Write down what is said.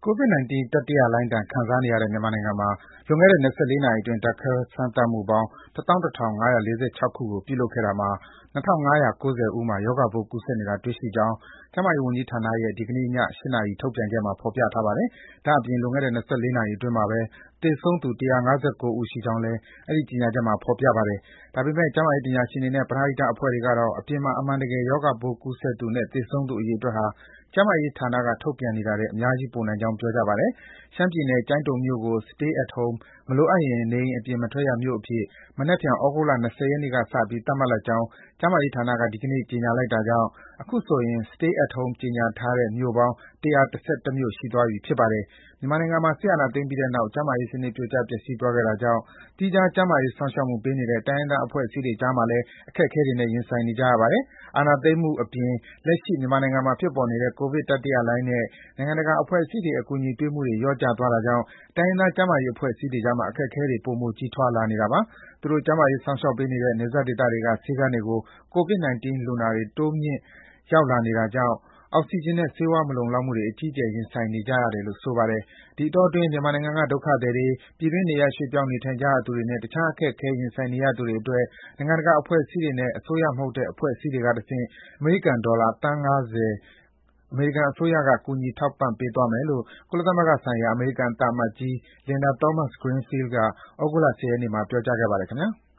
COVID-19 တတိယလှိုင်းဒဏ်ခံစားနေရတဲ့ မြန်မာနိုင်ငံမှာ လွန်ခဲ့တဲ့ ၂၄ နာရီအတွင်း ဓာတ်ခွဲစမ်းသပ်မှုပေါင်း ၁၁,၅၄၆ ခုကို ပြုလုပ်ခဲ့တာမှာ ၂,၅၉၀ ဦးမှာ ရောဂါပိုးကူးစက်နေတာ တွေ့ရှိကြောင်း ကျန်းမာရေးဝန်ကြီးဌာနရဲ့ ဒီကနေ့ည ၈ နာရီ ထုတ်ပြန်ချက်မှာ ဖော်ပြထားပါတယ်။ ဒါ့အပြင် လွန်ခဲ့တဲ့ ၂၄ နာရီအတွင်းမှာပဲ သေဆုံးသူ ၁၅၉ ဦးရှိကြောင်းလည်း အဲဒီကြေညာချက်မှာ ဖော်ပြပါတယ်။ ဒါပေမယ့် ကျန်းမာရေးပညာရှင်တွေနဲ့ ပရဟိတအဖွဲ့တွေကတော့ အပြင်မှာ အမှန်တကယ် ရောဂါပိုးကူးစက်သူနဲ့ သေဆုံးသူအရေအတွက်ဟာ ကျန်းမာရေးဌာနက ထုတ်ပြန်နေတာထက် အများကြီး ပိုနိုင်ကြောင်း ပြောကြပါတယ်။ ရှမ်းပြည်နယ်၊ ကျိုင်းတုံမြို့ကို Stay at Home မလိုအပ်ရင် နေအိမ်အပြင်မထွက်ရမြို့အဖြစ် မနက်ဖြန် သြဂုတ်လ ၂၀ ရက်နေ့ကစပြီး သတ်မှတ်လိုက်ကြောင်း ကျန်းမာရေးဌာနက ဒီကနေ့ ကြေညာလိုက်တာကြောင့် အခုဆိုရင် Stay at Home ကြေညာထားတဲ့ မြို့ပေါင်း ၁၁၁ မြို့ ရှိသွားပြီ ဖြစ်ပါတယ်။ မြန်မာနိုင်ငံမှာ စစ်အာဏာသိမ်းပြီးတဲ့နောက် ကျန်းမာရေးစနစ် ပြိုကျ ပျက်စီးသွားခဲ့တာကြောင့် သီးခြား ကျန်းမာရေးစောင့်ရှောက်မှုပေးနေတဲ့ တိုင်းရင်းသားအဖွဲ့အစည်းတွေကြားမှာလည်း အခက်အခဲတွေနဲ့ ရင်ဆိုင်နေကြရပါတယ်။ အာဏာသိမ်းမှုအပြင် လက်ရှိ မြန်မာနိုင်ငံမှာ ဖြစ်ပေါ်နေတဲ့ ကိုဗစ်တတိယလှိုင်းနဲ့ နိုင်ငံတကာအဖွဲ့အစည်းတွေ အကူအညီပေးမှုတွေ လျော့ကျသွားတာကြောင့် တိုင်းရင်းသား ကျန်းမာရေးအဖွဲ့အစည်းတွေကြားမှာ အခက်အခဲတွေ ပိုမို ကြီးထွားလာနေတာပါ။ သူတို့ ကျန်းမာရေးစောင့်ရှောက်ပေးနေတဲ့ နယ်စပ်ဒေသတွေက ဆေးခန်းတွေကို COVID-19 လူနာတွေ တိုးမြင့်ရောက်လာနေတာကြောင့် အောက်ဆီဂျင်နဲ့ ဆေးဝါး မလုံလောက်မှုတွေ အကြီးအကျယ် ရင်ဆိုင်နေကြရတယ်လို့ ဆိုပါတယ်။ ဒီအတောအတွင်း မြန်မာနိုင်ငံက ဒုက္ခသည်တွေ၊ ပြည်တွင်းနေရပ် ရွှေ့ပြောင်းနေထိုင်ကြသူတွေနဲ့ တခြား အခက်အခဲ ရင်ဆိုင်နေရသူတွေအတွက် နိုင်ငံတကာအဖွဲ့အစည်းတွေနဲ့ အစိုးရမဟုတ်တဲ့ အဖွဲ့အစည်းတွေကတဆင့် အမေရိကန်ဒေါ်လာ သန်း ၅၀ အမေရိကန်အစိုးရက ကူညီထောက်ပံ့ပေးသွားမယ်လို့ ကုလသမဂ္ဂဆိုင်ရာ အမေရိကန်သံအမတ်ကြီး Linda Thomas-Greenfield က သြဂုတ်လ ၁၀ ရက်နေ့မှာ ပြောကြားခဲ့ပါတယ်ခင်ဗျာ။